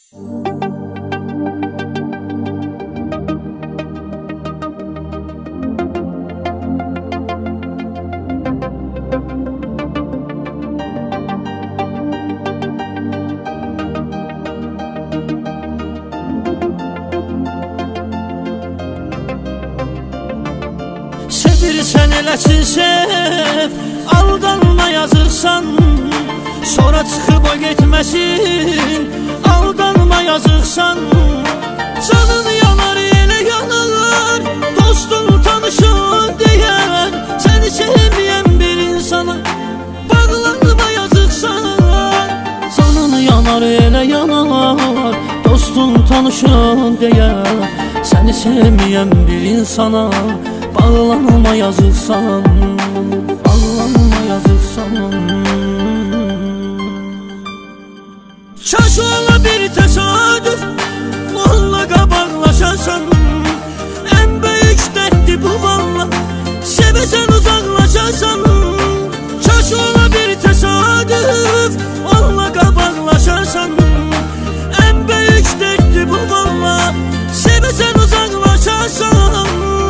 Sevirsen eləsin sev, aldanma yazırsan. Sonra çıxıb o getməsin, aldanma yazırsan. Canın yanar elə yanar, dostun tanışın deyər. Səni sevməyən bir insana bağlanma yazırsan. Canın yanar elə yanar, dostun tanışın deyər. Səni sevməyən bir insana bağlanma yazırsan, bağlanma yazırsan. Kaş ola bir təsadüf, onunla qabaqlaşasan. Ən böyük dərddir bu valla, sevəsən uzaqlaşasan. Kaş ola bir təsadüf, onunla qabaqlaşasan. Ən böyük dərddir bu valla, sevəsən uzaqlaşasan.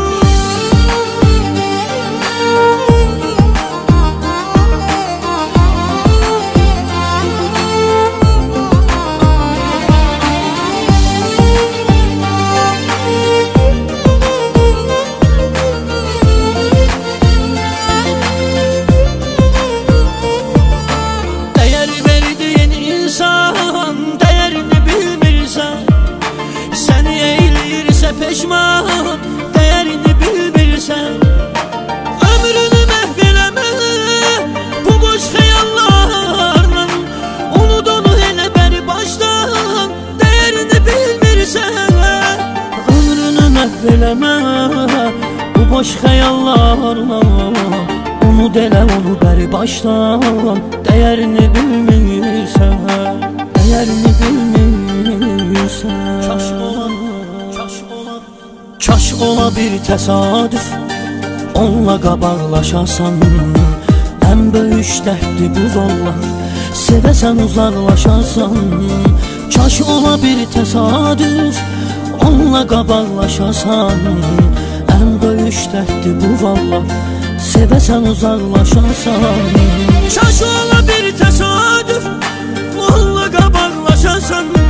Peşman, değerini bilmirsən. Ömrünü məhv eləmə bu boş xəyallarla. Unut onu elə bəri başdan, değerini bilmirsən. Ömrünü məhv eləmə bu boş xəyallarla. Unut elə onu bəri başdan, değerini bilmirsən. Değerini bilmirsən. Kaş ola bir təsadüf, onunla qabaqlaşasan. Ən böyük dərddir bu valla, sevəsən uzaqlaşasan. Kaş ola bir təsadüf, onunla qabaqlaşasan. Ən böyük dərddir bu valla, sevəsən uzaqlaşasan. Kaş ola bir təsadüf, onunla qabaqlaşasan.